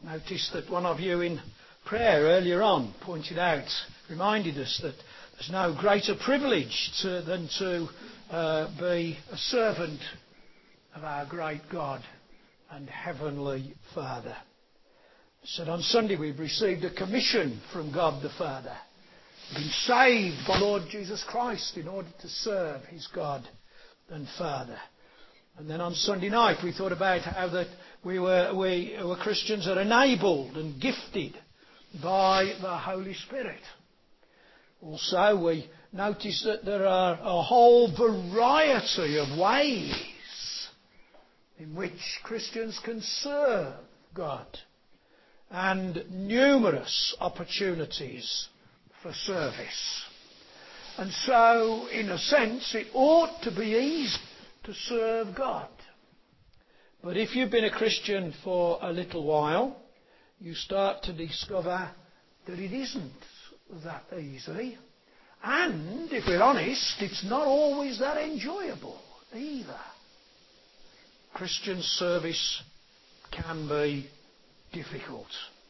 Notice that one of you in prayer earlier on reminded us that there's no greater privilege than to be a servant of our great God and Heavenly Father. I said on Sunday we've received a commission from God the Father. We've been saved by Lord Jesus Christ in order to serve his God and Father. And then on Sunday night we thought about how that we were Christians are enabled and gifted by the Holy Spirit. Also we noticed that there are a whole variety of ways in which Christians can serve God, and numerous opportunities for service. And so, in a sense, it ought to be easy to serve God. But if you've been a Christian for a little while, you start to discover that it isn't that easy. And, if we're honest, it's not always that enjoyable either. Christian service can be difficult.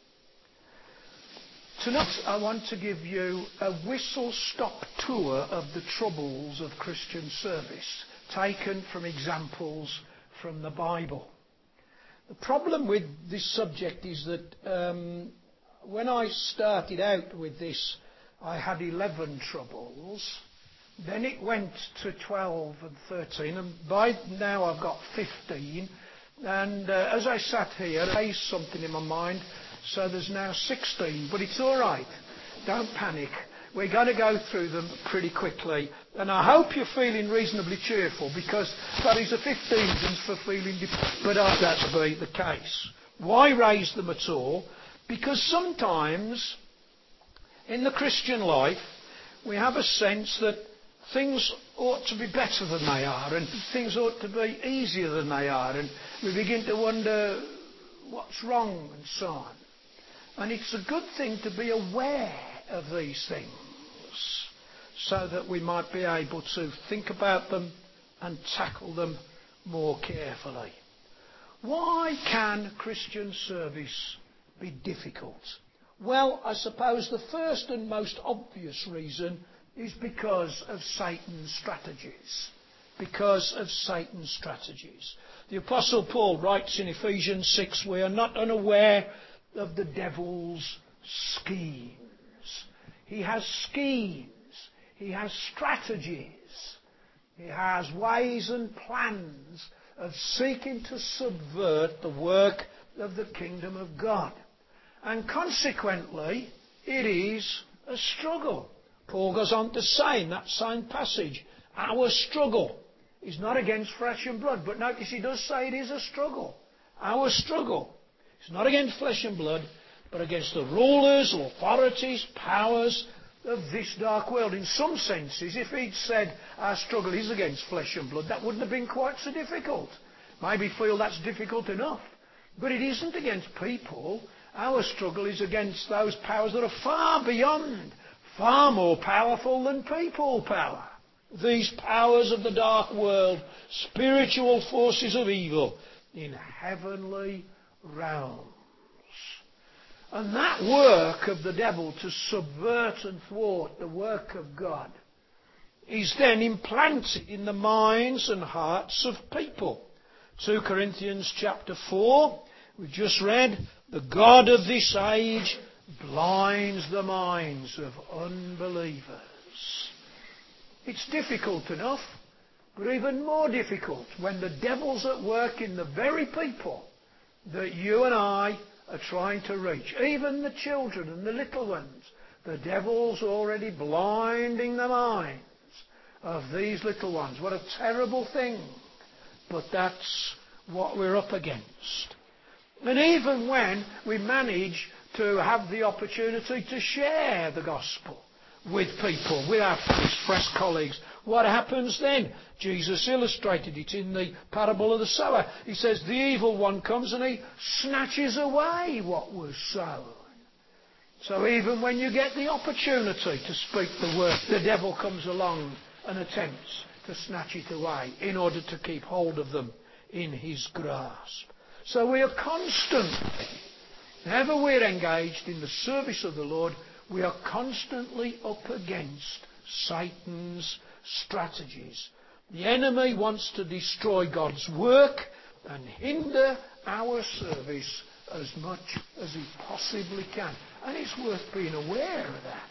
Tonight I want to give you a whistle-stop tour of the troubles of Christian service, taken from examples from the Bible. The problem with this subject is that when I started out with this, I had 11 troubles. Then it went to 12 and 13, and by now I've got 15. And as I sat here, I raised something in my mind, so there's now 16. But it's all right. Don't panic. We're going to go through them pretty quickly. And I hope you're feeling reasonably cheerful, because that is a 15 reasons for feeling depressed. But I that to be the case. Why raise them at all? Because sometimes in the Christian life we have a sense that things ought to be better than they are, and things ought to be easier than they are, and we begin to wonder what's wrong and so on. And it's a good thing to be aware of these things so that we might be able to think about them and tackle them more carefully. Why can Christian service be difficult? Well, I suppose the first and most obvious reason is because of Satan's strategies. Because of Satan's strategies. The Apostle Paul writes in Ephesians 6, we are not unaware of the devil's schemes. He has schemes. He has strategies. He has ways and plans of seeking to subvert the work of the kingdom of God. And consequently, it is a struggle. Paul goes on to say in that same passage, our struggle is not against flesh and blood. But notice he does say it is a struggle. Our struggle is not against flesh and blood, but against the rulers, authorities, powers of this dark world. In some senses, if he'd said our struggle is against flesh and blood, that wouldn't have been quite so difficult. Maybe feel that's difficult enough. But it isn't against people. Our struggle is against those powers that are far beyond, far more powerful than people power. These powers of the dark world, spiritual forces of evil in heavenly realms. And that work of the devil to subvert and thwart the work of God is then implanted in the minds and hearts of people. 2 Corinthians chapter 4, we've just read, the God of this age blinds the minds of unbelievers. It's difficult enough, but even more difficult when the devil's at work in the very people that you and I are trying to reach. Even the children and the little ones. The devil's already blinding the minds of these little ones. What a terrible thing. But that's what we're up against. And even when we manage to have the opportunity to share the gospel with people, with our fresh colleagues, what happens then? Jesus illustrated it in the parable of the sower. He says the evil one comes and he snatches away what was sown. So even when you get the opportunity to speak the word, the devil comes along and attempts to snatch it away in order to keep hold of them in his grasp. So we are constantly Whenever we're engaged in the service of the Lord, we are constantly up against Satan's strategies. The enemy wants to destroy God's work and hinder our service as much as he possibly can. And it's worth being aware of that.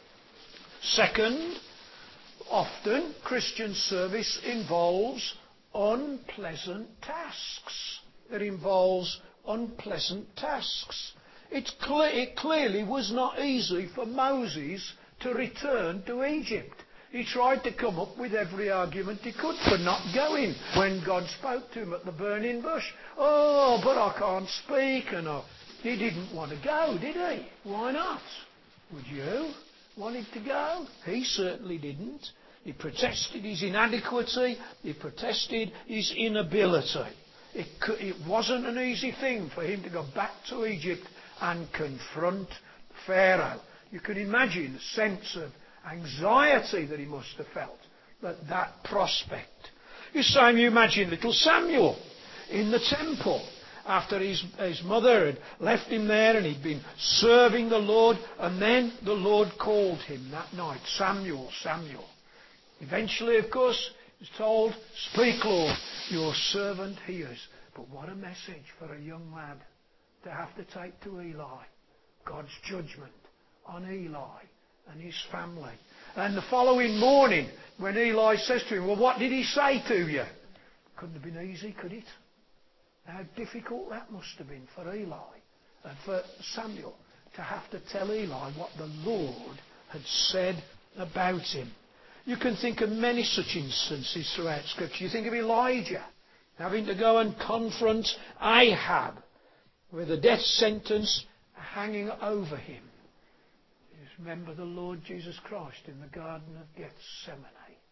Second, often Christian service involves unpleasant tasks. It involves unpleasant tasks. It clearly was not easy for Moses to return to Egypt. He tried to come up with every argument he could for not going when God spoke to him at the burning bush. Oh, but I can't speak. He didn't want to go, did he? Why not? Would you want him to go? He certainly didn't. He protested his inadequacy. He protested his inability. It wasn't an easy thing for him to go back to Egypt and confront Pharaoh. You can imagine the sense of anxiety that he must have felt at that prospect. You imagine little Samuel in the temple after his mother had left him there and he'd been serving the Lord, and then the Lord called him that night, Samuel, Samuel. Eventually, of course, he was told, "Speak, Lord, your servant hears." But what a message for a young lad to have to take to Eli. God's judgment on Eli and his family. And the following morning, when Eli says to him, "Well, what did he say to you?" Couldn't have been easy, could it? How difficult that must have been for Eli and for Samuel to have to tell Eli what the Lord had said about him. You can think of many such instances throughout Scripture. You think of Elijah having to go and confront Ahab with a death sentence hanging over him. You just remember the Lord Jesus Christ in the Garden of Gethsemane.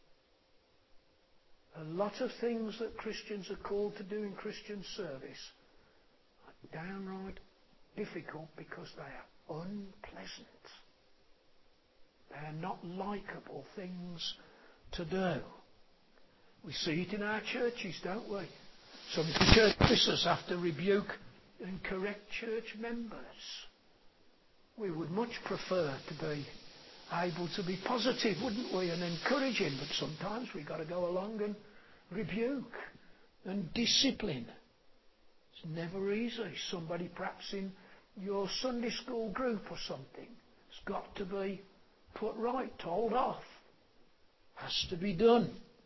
A lot of things that Christians are called to do in Christian service are downright difficult because they are unpleasant. They are not likeable things to do. We see it in our churches, don't we? Some church officers have to rebuke and correct church members. We would much prefer to be able to be positive, wouldn't we, and encouraging, but sometimes we've got to go along and rebuke and discipline. It's never easy. Somebody perhaps in your Sunday school group or something has got to be put right, told off. Has to be done.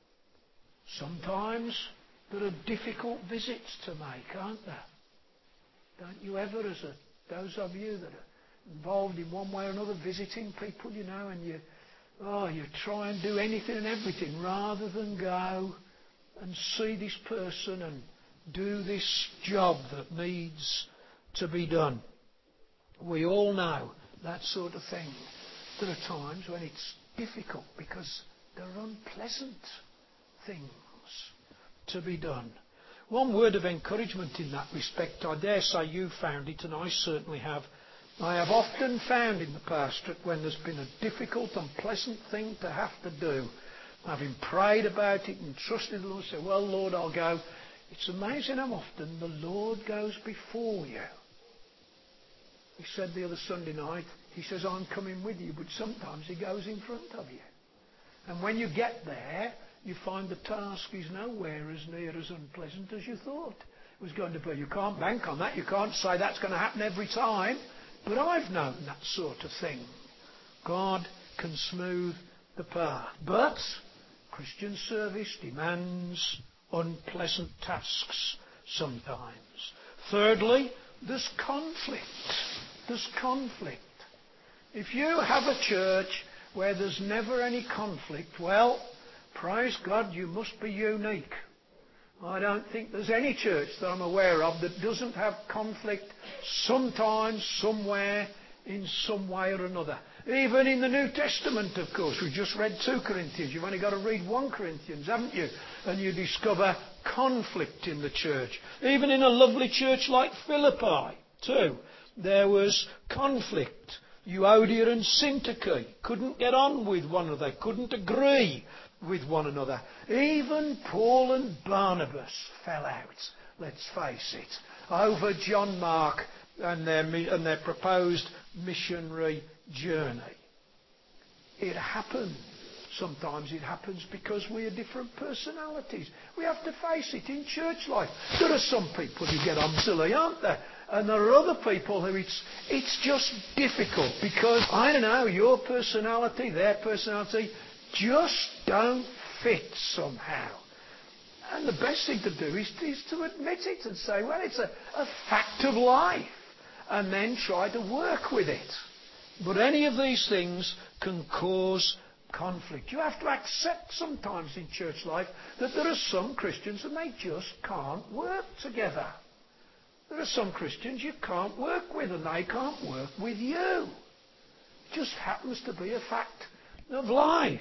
Sometimes there are difficult visits to make, aren't there? Don't you ever, those of you that are involved in one way or another, visiting people, and you try and do anything and everything rather than go and see this person and do this job that needs to be done. We all know that sort of thing. There are times when it's difficult because there are unpleasant things to be done. One word of encouragement in that respect, I dare say you found it, and I certainly have. I have often found in the pastorate when there's been a difficult, unpleasant thing to have to do, having prayed about it and trusted the Lord, say, "Well, Lord, I'll go." It's amazing how often the Lord goes before you. He said the other Sunday night, he says, "I'm coming with you," but sometimes he goes in front of you. And when you get there, you find the task is nowhere as near as unpleasant as you thought it was going to be. You can't bank on that. You can't say that's going to happen every time. But I've known that sort of thing. God can smooth the path. But Christian service demands unpleasant tasks sometimes. Thirdly, there's conflict. There's conflict. If you have a church where there's never any conflict, well, praise God, you must be unique. I don't think there's any church that I'm aware of that doesn't have conflict sometimes, somewhere, in some way or another. Even in the New Testament, of course. We've just read 2 Corinthians. You've only got to read 1 Corinthians, haven't you? And you discover conflict in the church. Even in a lovely church like Philippi, too, there was conflict. Euodia and Syntyche couldn't get on with one another, couldn't agree with one another. Even Paul and Barnabas fell out, let's face it, over John Mark and their proposed missionary journey. It happens. Sometimes it happens because we are different personalities. We have to face it in church life. There are some people who get on silly, aren't there? And there are other people who it's just difficult because, I don't know, your personality, their personality just don't fit somehow. And the best thing to do is to admit it and say, well, it's a fact of life, and then try to work with it. But any of these things can cause conflict. You have to accept sometimes in church life that there are some Christians and they just can't work together. There are some Christians you can't work with and they can't work with you. It just happens to be a fact of life.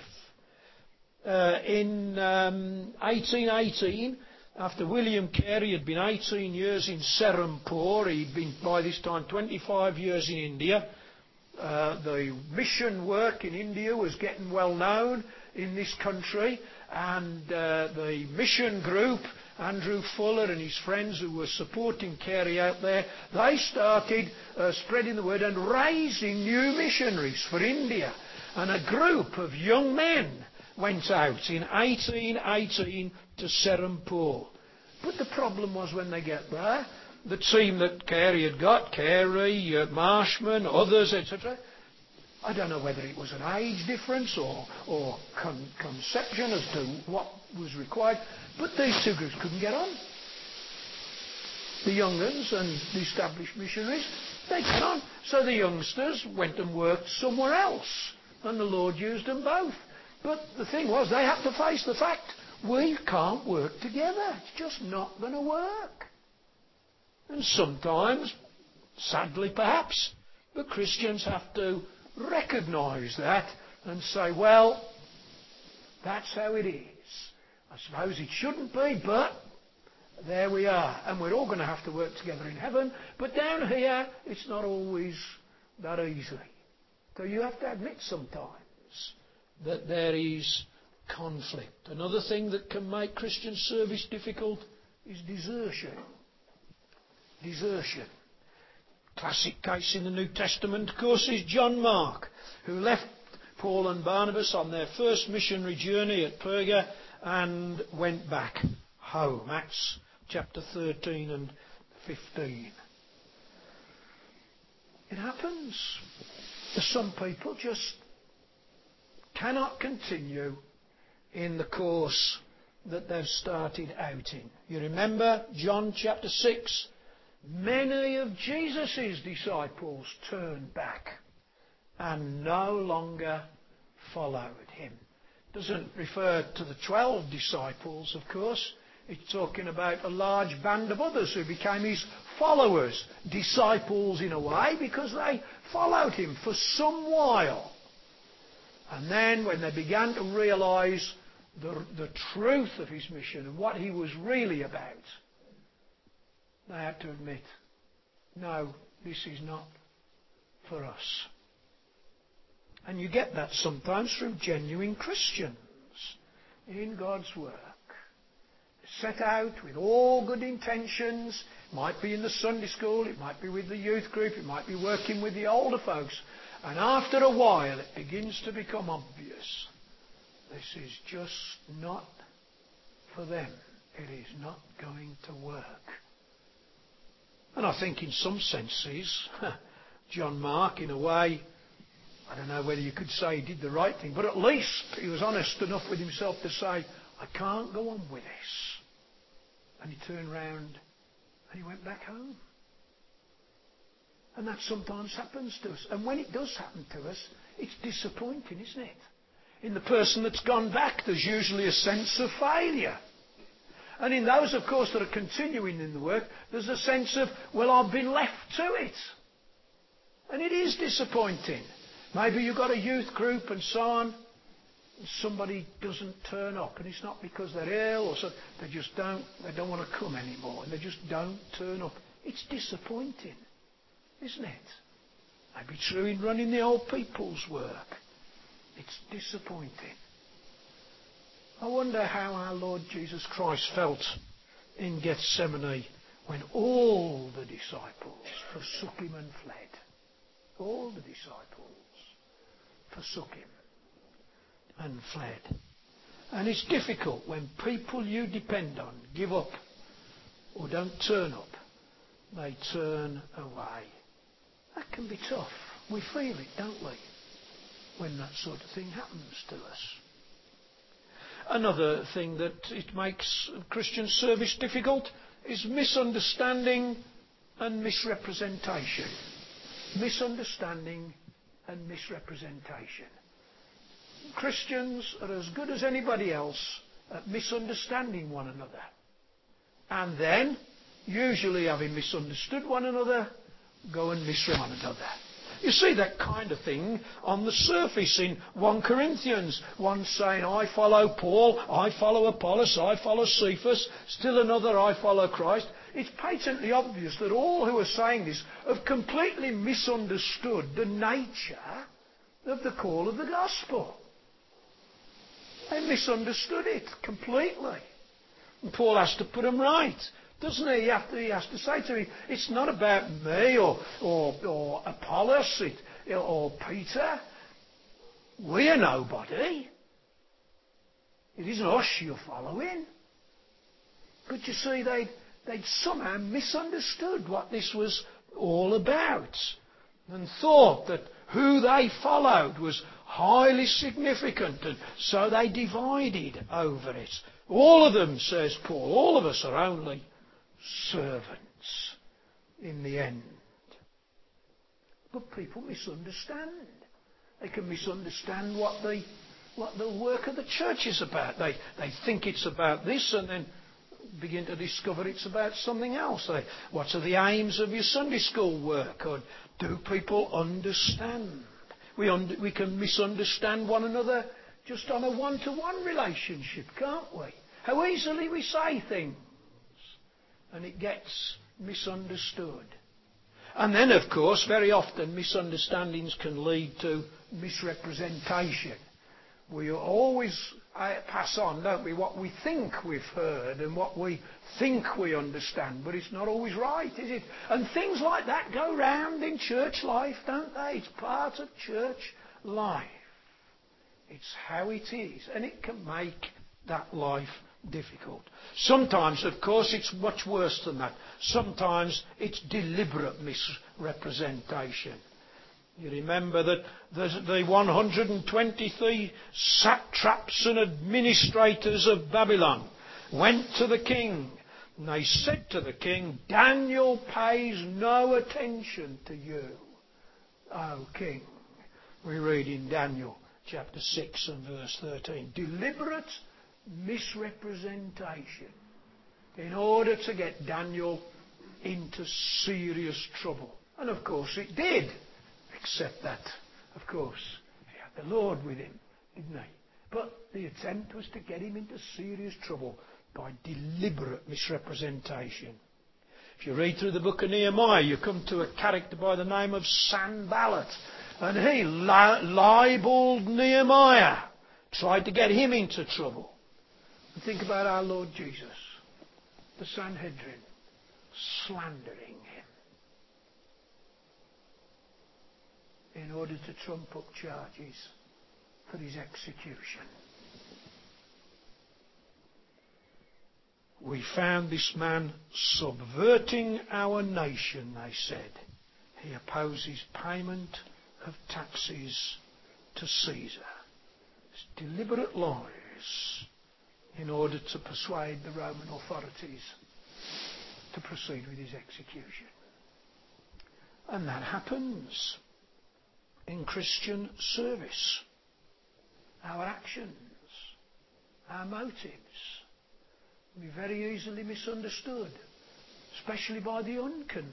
In 1818, after William Carey had been 18 years in Serampore, he'd been by this time 25 years in India. The mission work in India was getting well known in this country, and the mission group, Andrew Fuller and his friends who were supporting Carey out there, they started spreading the word and raising new missionaries for India. And a group of young men went out in 1818 to Serampore. But the problem was when they get there, the team that Carey had got, Carey, Marshman, others, etc., I don't know whether it was an age difference or conception as to what was required, but these two groups couldn't get on. The young uns and the established missionaries, they got on. So the youngsters went and worked somewhere else, and the Lord used them both. But the thing was, they had to face the fact, we can't work together. It's just not going to work. And sometimes, sadly perhaps, the Christians have to recognise that and say, well, that's how it is. I suppose it shouldn't be, but there we are. And we're all going to have to work together in heaven. But down here, it's not always that easy. So you have to admit sometimes that there is conflict. Another thing that can make Christian service difficult is desertion. Desertion. Classic case in the New Testament, of course, is John Mark, who left Paul and Barnabas on their first missionary journey at Perga and went back home. Acts chapter 13 and 15. It happens. Some people just cannot continue in the course that they've started out in. You remember John chapter 6? Many of Jesus' disciples turned back and no longer followed him. Doesn't refer to the 12 disciples, of course. It's talking about a large band of others who became his followers, disciples in a way, because they followed him for some while. And then when they began to realise the truth of his mission and what he was really about, they had to admit, no, this is not for us. And you get that sometimes from genuine Christians in God's work. Set out with all good intentions. It might be in the Sunday school, it might be with the youth group, it might be working with the older folks. And after a while it begins to become obvious. This is just not for them. It is not going to work. And I think in some senses, John Mark, in a way, I don't know whether you could say he did the right thing, but at least he was honest enough with himself to say, I can't go on with this. And he turned round and he went back home. And that sometimes happens to us. And when it does happen to us, it's disappointing, isn't it? In the person that's gone back, there's usually a sense of failure. And in those, of course, that are continuing in the work, there's a sense of, well, I've been left to it. And it is disappointing. Maybe you've got a youth group and so on, and somebody doesn't turn up, and it's not because they're ill or so, they don't want to come anymore, and they just don't turn up. It's disappointing, isn't it? Maybe true in running the old people's work. It's disappointing. I wonder how our Lord Jesus Christ felt in Gethsemane when all the disciples forsook him and fled. All the disciples forsook him and fled. And it's difficult when people you depend on give up or don't turn up. They turn away. That can be tough. We feel it, don't we, when that sort of thing happens to us. Another thing that it makes Christian service difficult is misunderstanding and misrepresentation. Misunderstanding and misrepresentation. Christians are as good as anybody else at misunderstanding one another. And then, usually having misunderstood one another, go and misrepresent one another. You see that kind of thing on the surface in 1 Corinthians. One saying, I follow Paul, I follow Apollos, I follow Cephas, still another, I follow Christ. It's patently obvious that all who are saying this have completely misunderstood the nature of the call of the gospel. They misunderstood it completely. And Paul has to put them right, doesn't he? He has to say to me, it's not about me or Apollos or Peter. We're nobody. It isn't us you're following. But you see, they'd somehow misunderstood what this was all about and thought that who they followed was highly significant, and so they divided over it. All of them, says Paul, all of us are only servants in the end. But people misunderstand. They can misunderstand what the work of the church is about. They think it's about this and then begin to discover it's about something else. What are the aims of your Sunday school work? Or do people understand? We can misunderstand one another just on a one-to-one relationship, can't we? How easily we say things and it gets misunderstood. And then, of course, very often misunderstandings can lead to misrepresentation. We always pass on, don't we, what we think we've heard and what we think we understand, but it's not always right, is it? And things like that go round in church life, don't they? It's part of church life. It's how it is, and it can make that life difficult. Sometimes, of course, it's much worse than that. Sometimes it's deliberate misrepresentation. You remember that the 123 satraps and administrators of Babylon went to the king, and they said to the king, Daniel pays no attention to you, O king. We read in Daniel chapter 6 and verse 13. Deliberate misrepresentation in order to get Daniel into serious trouble. And of course it did. Except that, of course, he had the Lord with him, didn't he? But the attempt was to get him into serious trouble by deliberate misrepresentation. If you read through the book of Nehemiah, you come to a character by the name of Sanballat. And he libelled Nehemiah, tried to get him into trouble. And think about our Lord Jesus, the Sanhedrin, slandering him in order to trump up charges for his execution. We found this man subverting our nation, they said. He opposes payment of taxes to Caesar. It's deliberate lies in order to persuade the Roman authorities to proceed with his execution. And that happens in Christian service. Our actions, our motives can be very easily misunderstood, especially by the unconverted.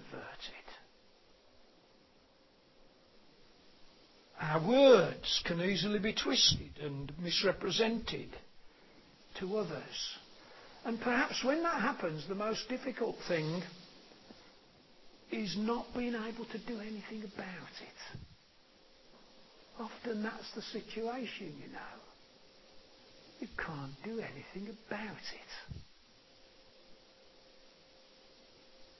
Our words can easily be twisted and misrepresented to others. And perhaps when that happens, the most difficult thing is not being able to do anything about it. Often that's the situation, you know. You can't do anything about it.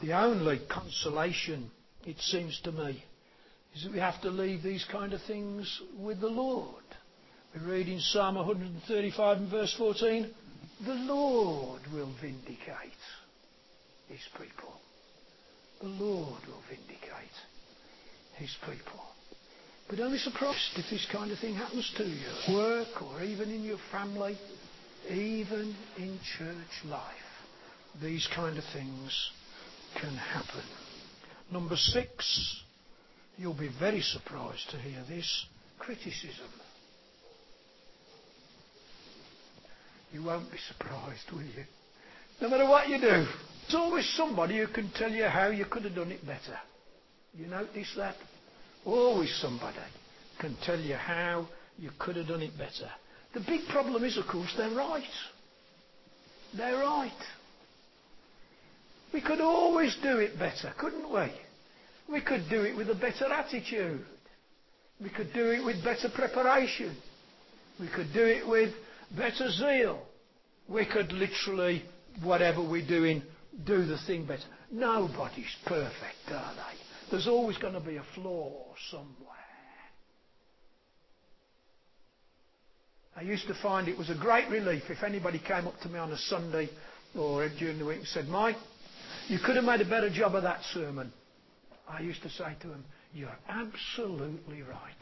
The only consolation, it seems to me, is that we have to leave these kind of things with the Lord. We read in Psalm 135 and verse 14, the Lord will vindicate his people. The Lord will vindicate his people. But don't be surprised if this kind of thing happens to you at work or even in your family, even in church life. These kind of things can happen. Number 6, you'll be very surprised to hear this, criticism. You won't be surprised, will you? No matter what you do, there's always somebody who can tell you how you could have done it better. You notice that? Always somebody can tell you how you could have done it better. The big problem is, of course, they're right. They're right. We could always do it better, couldn't we? We could do it with a better attitude. We could do it with better preparation. We could do it with better zeal. We could literally, whatever we're doing, do the thing better. Nobody's perfect, are they? There's always going to be a flaw somewhere. I used to find it was a great relief if anybody came up to me on a Sunday or during the week and said, Mike, you could have made a better job of that sermon. I used to say to them, you're absolutely right.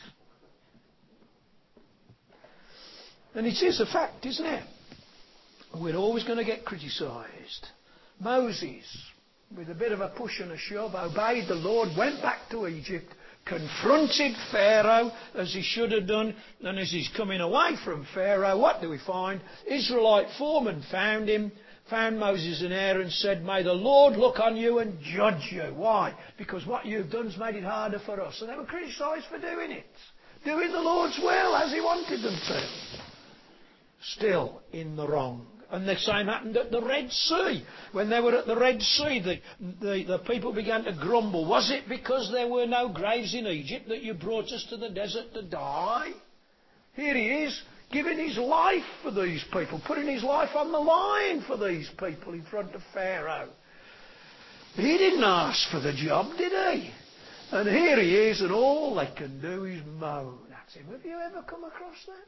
And it is a fact, isn't it? We're always going to get criticised. Moses, with a bit of a push and a shove, obeyed the Lord, went back to Egypt, confronted Pharaoh as he should have done, and as he's coming away from Pharaoh, what do we find? Israelite foreman found him, found Moses and Aaron, said, may the Lord look on you and judge you. Why? Because what you've done's made it harder for us. And they were criticised for doing it. Doing the Lord's will as he wanted them to. Still in the wrong. And the same happened at the Red Sea. When they were at the Red Sea, the people began to grumble. Was it because there were no graves in Egypt that you brought us to the desert to die? Here he is, giving his life for these people, putting his life on the line for these people in front of Pharaoh. He didn't ask for the job, did he? And here he is, and all they can do is moan at him. Have you ever come across that?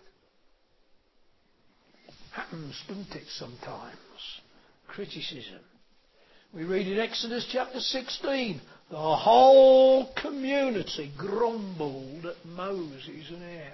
Happens, doesn't it, sometimes? Criticism. We read in Exodus chapter 16, the whole community grumbled at Moses and Aaron.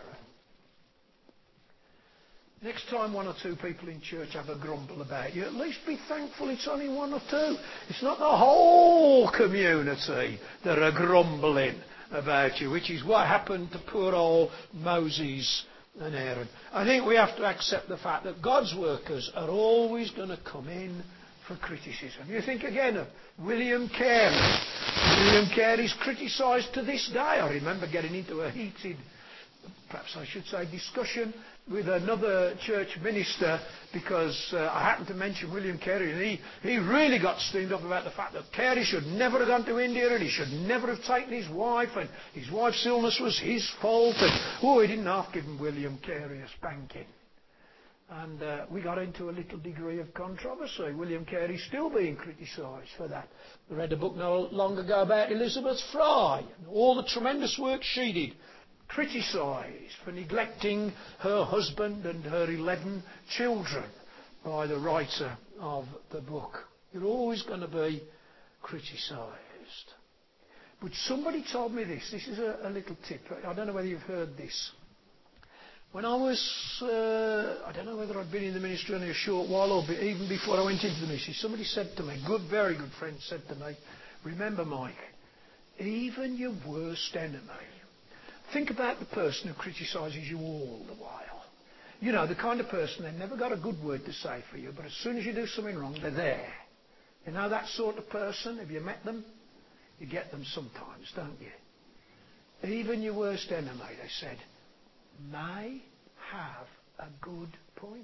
Next time one or two people in church have a grumble about you, at least be thankful it's only one or two. It's not the whole community that are grumbling about you, which is what happened to poor old Moses and Aaron. I think we have to accept the fact that God's workers are always going to come in for criticism. You think again of William Carey. William Carey's criticised to this day. I remember getting into a heated, perhaps I should say, discussion with another church minister because I happened to mention William Carey, and he really got steamed up about the fact that Carey should never have gone to India and he should never have taken his wife, and his wife's illness was his fault, and he didn't half give William Carey a spanking. And we got into a little degree of controversy. William Carey still being criticised for that. I read a book not long ago about Elizabeth Fry and all the tremendous work she did. Criticised for neglecting her husband and her 11 children by the writer of the book. You're always going to be criticised. But somebody told me this. This is a little tip. I don't know whether you've heard this. When I was, I don't know whether I'd been in the ministry only a short while or even before I went into the ministry, somebody said to me, very good friend said to me, remember, Mike, even your worst enemy, think about the person who criticises you all the while. You know, the kind of person, they've never got a good word to say for you, but as soon as you do something wrong, they're there. You know that sort of person? Have you met them? You get them sometimes, don't you? Even your worst enemy, they said, may have a good point.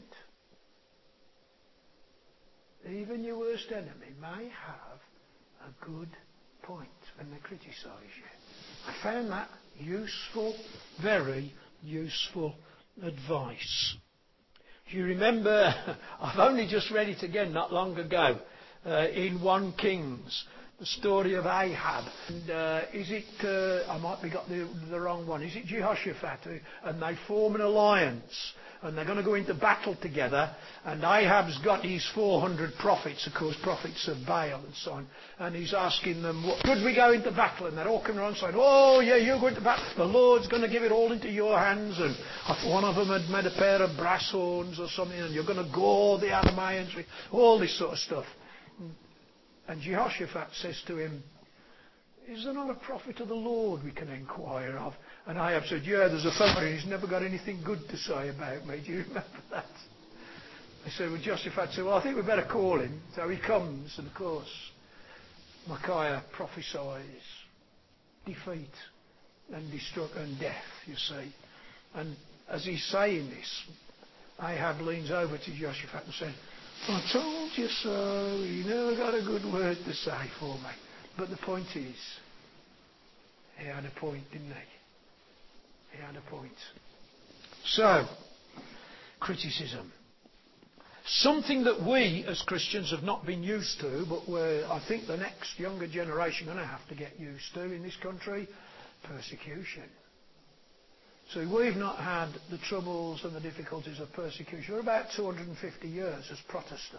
Even your worst enemy may have a good point when they criticise you. I found that useful, very useful advice. If you remember, I've only just read it again not long ago, in 1 Kings, the story of Ahab. And, is it, I might be got the wrong one, is it Jehoshaphat? And they form an alliance. And they're going to go into battle together. And Ahab's got his 400 prophets, of course, prophets of Baal and so on. And he's asking them, could we go into battle? And they're all coming around saying, oh, yeah, you're going to battle. The Lord's going to give it all into your hands. And one of them had made a pair of brass horns or something. And you're going to gore the Arameans with all this sort of stuff. And Jehoshaphat says to him, is there not a prophet of the Lord we can inquire of? And Ahab said, yeah, there's a fellow, he's never got anything good to say about me. Do you remember that? They said, well, Jehoshaphat said, well, I think we better call him. So he comes, and of course, Micaiah prophesies defeat and destruction and death, you see. And as he's saying this, Ahab leans over to Jehoshaphat and said, I told you so. You never got a good word to say for me. But the point is, he had a point, didn't he? He had a point. So, criticism. Something that we as Christians have not been used to, but where I think the next younger generation are going to have to get used to in this country, persecution. So we've not had the troubles and the difficulties of persecution for about 250 years as Protestants.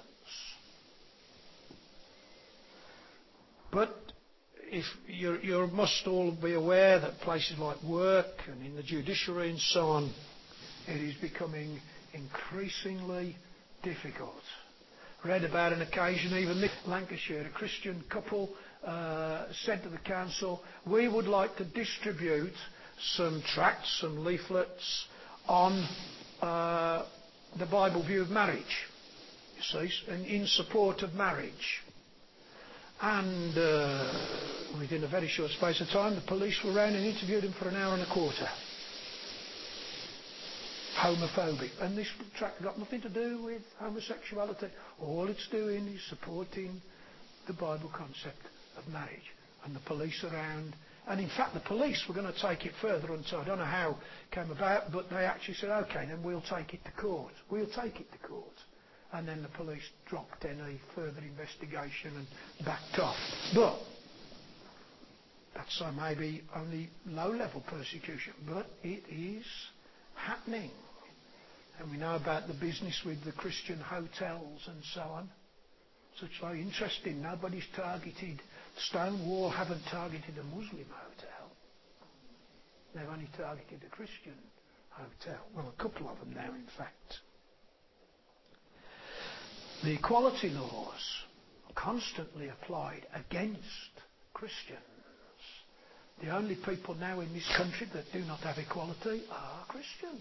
But if you must all be aware that places like work and in the judiciary and so on, it is becoming increasingly difficult. Read about an occasion, even in Lancashire, a Christian couple said to the council, we would like to distribute some tracts, some leaflets on the Bible view of marriage, you see, and in support of marriage. And within a very short space of time, the police were round and interviewed him for an hour and a quarter. Homophobic. And this tract got nothing to do with homosexuality. All it's doing is supporting the Bible concept of marriage. And the police around. And in fact, the police were going to take it further. And so I don't know how it came about, but they actually said, OK, then we'll take it to court. We'll take it to court. And then the police dropped any further investigation and backed off. But that's maybe only low-level persecution. But it is happening. And we know about the business with the Christian hotels and so on. So it's very interesting. Nobody's targeted. Stonewall haven't targeted a Muslim hotel. They've only targeted a Christian hotel. Well, a couple of them now, in fact. The equality laws are constantly applied against Christians. The only people now in this country that do not have equality are Christians.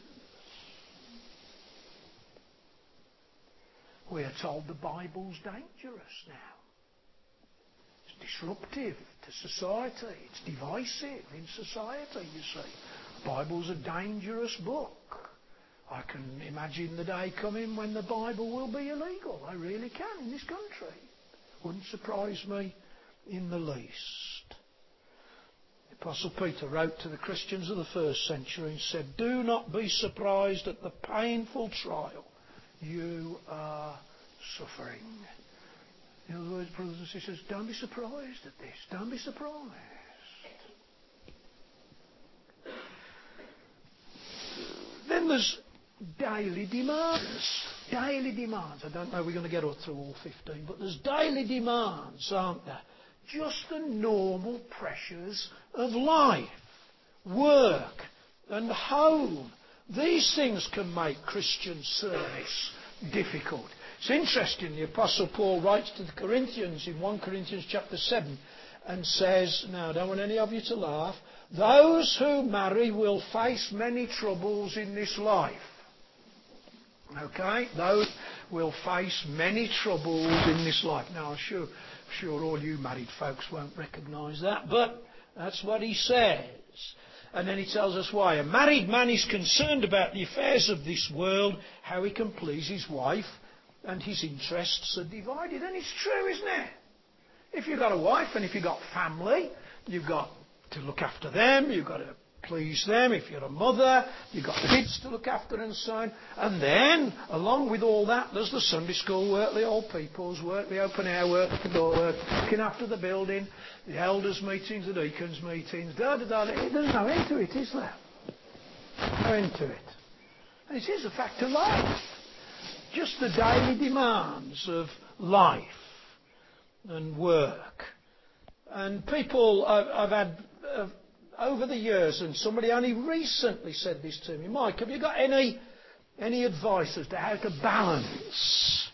We are told the Bible's dangerous now. It's disruptive to society. It's divisive in society, you see. The Bible's a dangerous book. I can imagine the day coming when the Bible will be illegal. I really can in this country. Wouldn't surprise me in the least. The Apostle Peter wrote to the Christians of the first century and said, do not be surprised at the painful trial you are suffering. In other words, brothers and sisters, don't be surprised at this. Don't be surprised. Then there's daily demands. Daily demands. I don't know we're going to get through all 15, but there's daily demands, aren't there? Just the normal pressures of life, work and home. These things can make Christian service difficult. It's interesting, the Apostle Paul writes to the Corinthians in 1 Corinthians chapter 7 and says, now I don't want any of you to laugh, those who marry will face many troubles in this life. Okay? Those will face many troubles in this life. Now I'm sure all you married folks won't recognise that, but that's what he says. And then he tells us why. A married man is concerned about the affairs of this world, how he can please his wife, and his interests are divided. And it's true, isn't it? If you've got a wife and if you've got family, you've got to look after them, you've got to please them. If you're a mother, you've got kids to look after and so on. And then, along with all that, there's the Sunday school work, the old people's work, the open air work, the door work, looking after the building, the elders' meetings, the deacons' meetings, da-da-da. There's no end to it, is there? No end to it. And it is a fact of life. Just the daily demands of life and work. And people I've had over the years, and somebody only recently said this to me, Mike, have you got any advice as to how to balance,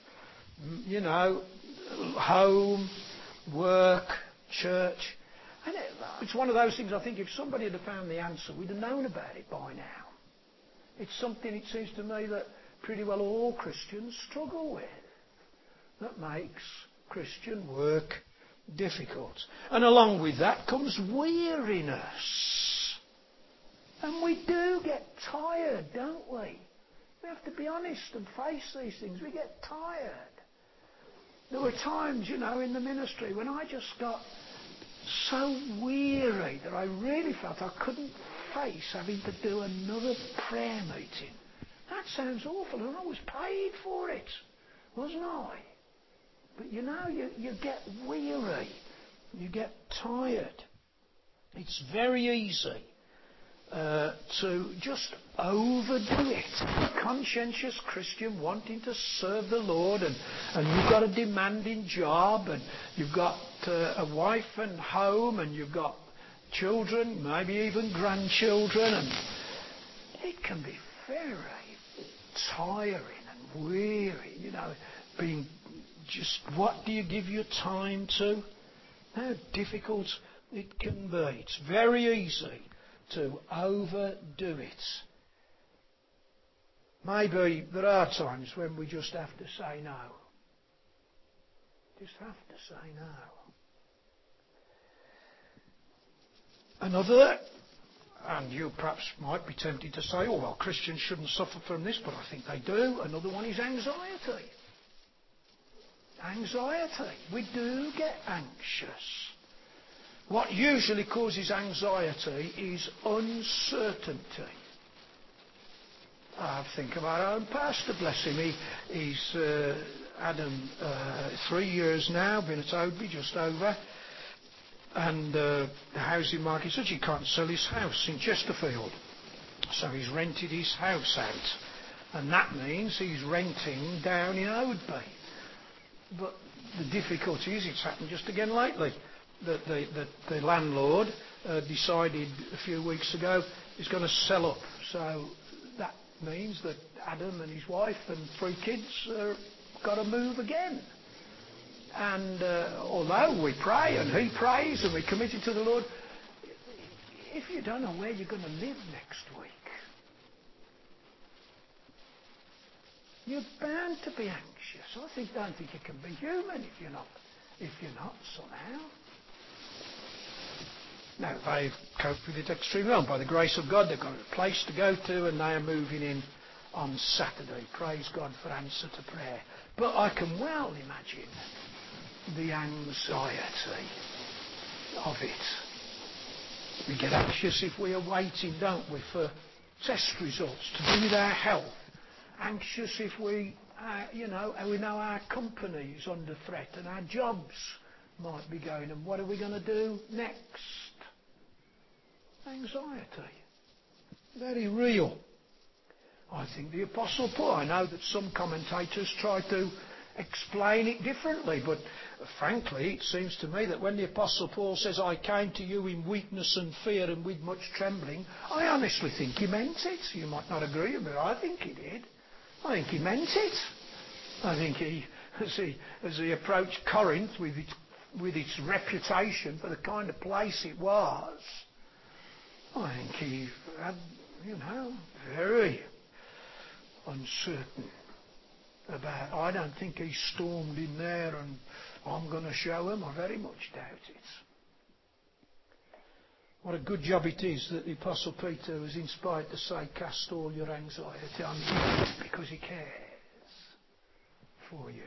home, work, church? And it's one of those things, I think if somebody had found the answer, we'd have known about it by now. It's something, it seems to me, that pretty well all Christians struggle with, that makes Christian work difficult. And along with that comes weariness. And we do get tired, don't we? We have to be honest and face these things. We get tired. There were times, in the ministry when I just got so weary that I really felt I couldn't face having to do another prayer meeting. That sounds awful, and I was paid for it, wasn't I? But you get weary, you get tired. It's very easy to just overdo it. A conscientious Christian wanting to serve the Lord, and you've got a demanding job, and you've got a wife and home, and you've got children, maybe even grandchildren, and it can be very tiring and weary, being just, what do you give your time to? How difficult it can be. It's very easy to overdo it. Maybe there are times when we just have to say no. Just have to say no. Another, and you perhaps might be tempted to say, oh well, Christians shouldn't suffer from this, but I think they do. Another one is anxiety. Anxiety. We do get anxious. What usually causes anxiety is uncertainty. I think of our own pastor, bless him. He's Adam 3 years now, been at Oadby just over. And the housing market such he can't sell his house in Chesterfield. So he's rented his house out. And that means he's renting down in Oadby. But the difficulty is, it's happened just again lately, that the landlord decided a few weeks ago he's going to sell up. So that means that Adam and his wife and 3 kids got to move again. And although we pray and he prays and we committed to the Lord, if you don't know where you're going to live next week, you're bound to be anxious. Don't think you can be human if you're not somehow. Now they've coped with it extremely well. By the grace of God, they've got a place to go to, and they are moving in on Saturday. Praise God for answer to prayer. But I can well imagine the anxiety of it. We get anxious if we are waiting, don't we, for test results to do with our health. Anxious if we know our company is under threat and our jobs might be going, and what are we going to do next? Anxiety. Very real. I think the Apostle Paul, I know that some commentators try to explain it differently, but frankly it seems to me that when the Apostle Paul says, I came to you in weakness and fear and with much trembling, I honestly think he meant it. You might not agree with me, but I think he did. I think he meant it. I think he, as he approached Corinth with its reputation for the kind of place it was, I think he had, very uncertain about. I don't think he stormed in there and I'm going to show him. I very much doubt it. What a good job it is that the Apostle Peter was inspired to say, cast all your anxiety on him because he cares for you.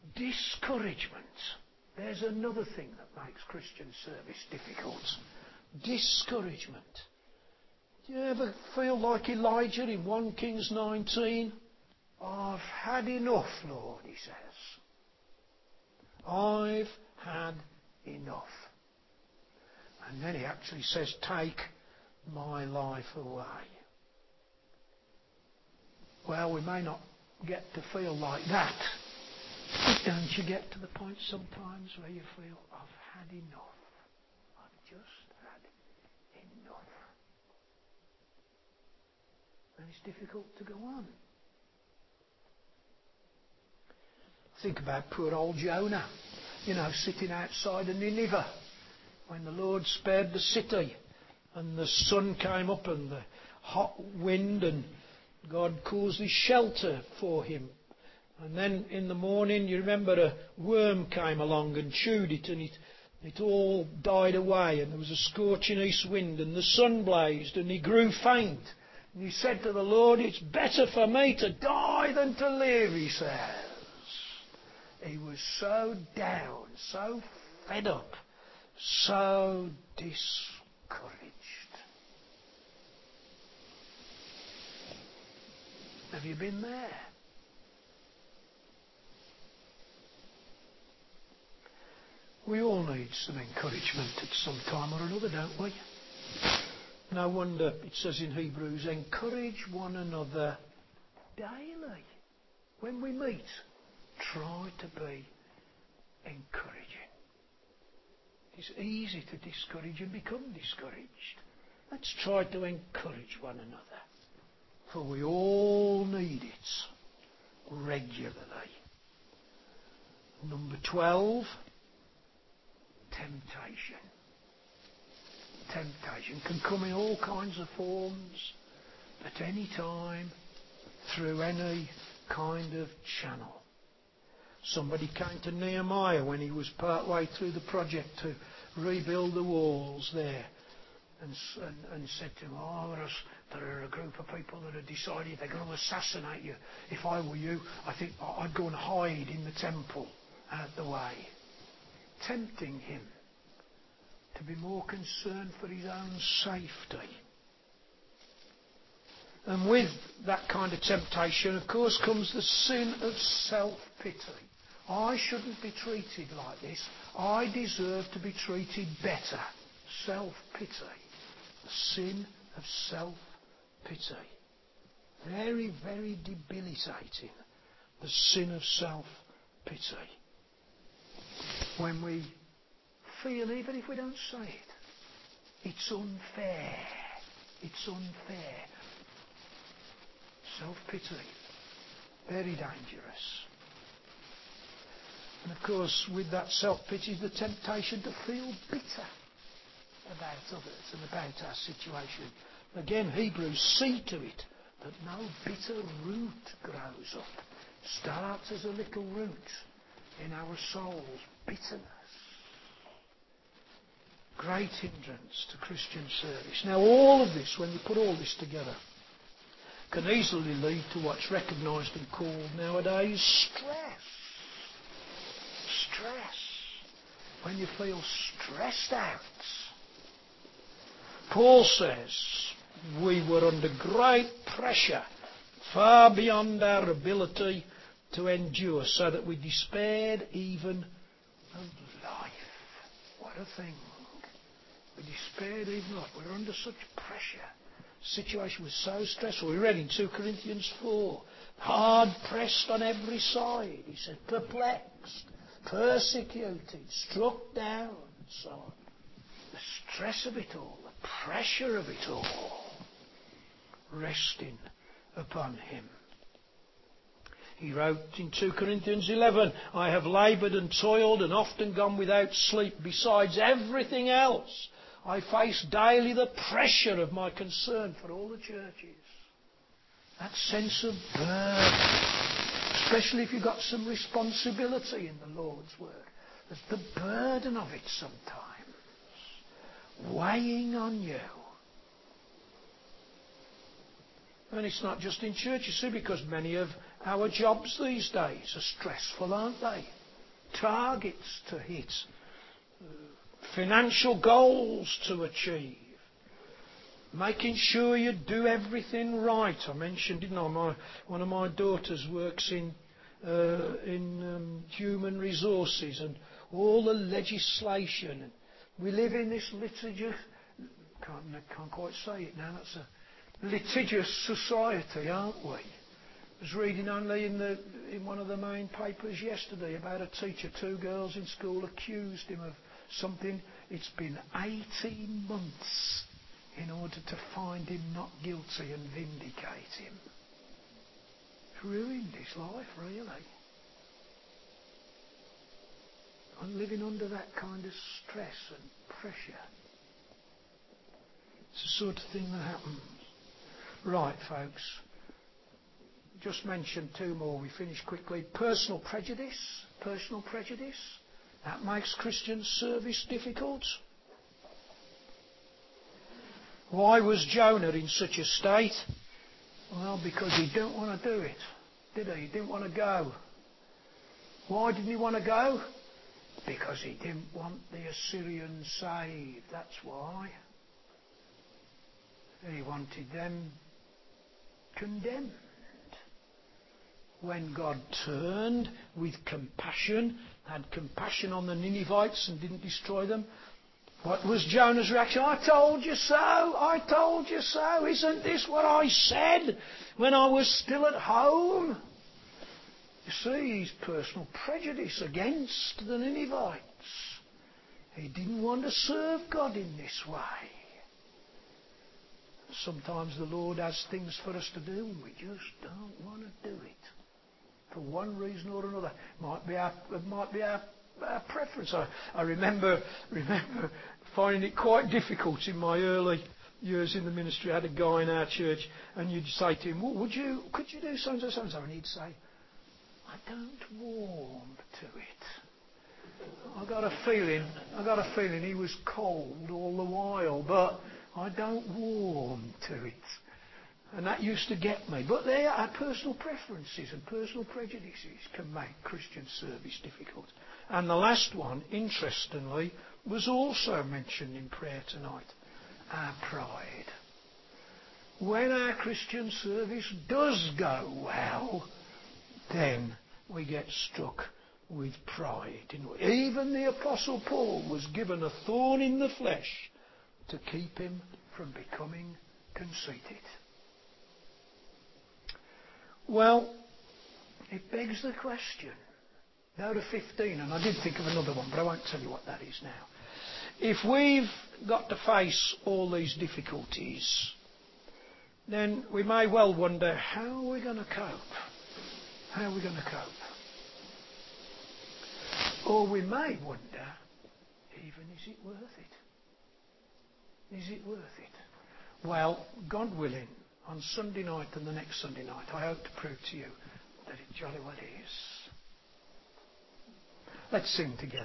Discouragement. There's another thing that makes Christian service difficult. discouragement. Do you ever feel like Elijah in 1 Kings 19? I've had enough, Lord, he says. I've had enough. And then he actually says, take my life away. Well, we may not get to feel like that. But don't you get to the point sometimes where you feel, I've had enough. I've just had enough. And it's difficult to go on. Think about poor old Jonah, sitting outside of Nineveh when the Lord spared the city and the sun came up and the hot wind and God caused this shelter for him. And then in the morning, you remember a worm came along and chewed it and it all died away and there was a scorching east wind and the sun blazed and he grew faint. And he said to the Lord, it's better for me to die than to live, he says. He was so down, so fed up, so discouraged. Have you been there? We all need some encouragement at some time or another, don't we? No wonder it says in Hebrews, encourage one another daily. When we meet, try to be encouraging. It's easy to discourage and become discouraged. Let's try to encourage one another. For we all need it regularly. Number 12, temptation. Temptation can come in all kinds of forms, at any time, through any kind of channel. Somebody came to Nehemiah when he was part way through the project to rebuild the walls there and said to him, there are a group of people that have decided they're going to assassinate you. If I were you, I think I'd go and hide in the temple out the way. Tempting him to be more concerned for his own safety. And with that kind of temptation, of course, comes the sin of self-pity. I shouldn't be treated like this. I deserve to be treated better. Self-pity. The sin of self-pity. Very, very debilitating. The sin of self-pity. When we feel, even if we don't say it, it's unfair. It's unfair. Self-pity. Very dangerous. And of course, with that self-pity, the temptation to feel bitter about others and about our situation. Again, Hebrews see to it that no bitter root grows up. Starts as a little root in our souls. Bitterness. Great hindrance to Christian service. Now all of this, when you put all this together, can easily lead to what's recognised and called nowadays stress. Stress. When you feel stressed out. Paul says we were under great pressure, far beyond our ability to endure, so that we despaired even of life. What a thing. We despaired even of life. We were under such pressure. The situation was so stressful. We read in 2 Corinthians 4, hard pressed on every side. He said, perplexed, persecuted, struck down, and so on. The stress of it all, the pressure of it all, resting upon him. He wrote in 2 Corinthians 11, I have laboured and toiled and often gone without sleep. Besides everything else, I face daily the pressure of my concern for all the churches. That sense of burden, especially if you've got some responsibility in the Lord's work. There's the burden of it sometimes, weighing on you. And it's not just in church, you see, because many of our jobs these days are stressful, aren't they? Targets to hit, financial goals to achieve, making sure you do everything right. I mentioned, didn't I, one of my daughters works in human resources and all the legislation. We live in this litigious, can't quite say it now, that's a litigious society, aren't we? I was reading only in one of the main papers yesterday about a teacher, 2 girls in school accused him of something. It's been 18 months in order to find him not guilty and vindicate him. It's ruined his life, really. I'm living under that kind of stress and pressure. It's the sort of thing that happens. Right, folks. Just mention 2 more. We finish quickly. Personal prejudice. Personal prejudice. That makes Christian service difficult. Why was Jonah in such a state? Well, because he didn't want to do it, did he? He didn't want to go. Why didn't he want to go? Because he didn't want the Assyrians saved. That's why. He wanted them condemned. When God turned with compassion, had compassion on the Ninevites and didn't destroy them, what was Jonah's reaction? I told you so, I told you so. Isn't this what I said when I was still at home? You see, his personal prejudice against the Ninevites. He didn't want to serve God in this way. Sometimes the Lord has things for us to do and we just don't want to do it. For one reason or another. It might be our preference. I remember finding it quite difficult in my early years in the ministry. I had a guy in our church and you'd say to him, could you do so and so, so and so? And he'd say, I don't warm to it. I got a feeling he was cold all the while, but I don't warm to it. And that used to get me. But there are personal preferences and personal prejudices can make Christian service difficult. And the last one, interestingly, was also mentioned in prayer tonight. Our pride. When our Christian service does go well, then we get struck with pride. Even the Apostle Paul was given a thorn in the flesh to keep him from becoming conceited. Well, it begs the question. Now to 15, and I did think of another one, but I won't tell you what that is now. If we've got to face all these difficulties, then we may well wonder, how are we going to cope? How are we going to cope? Or we may wonder, even, is it worth it? Is it worth it? Well, God willing, on Sunday night and the next Sunday night, I hope to prove to you that it jolly well is. Let's sing together.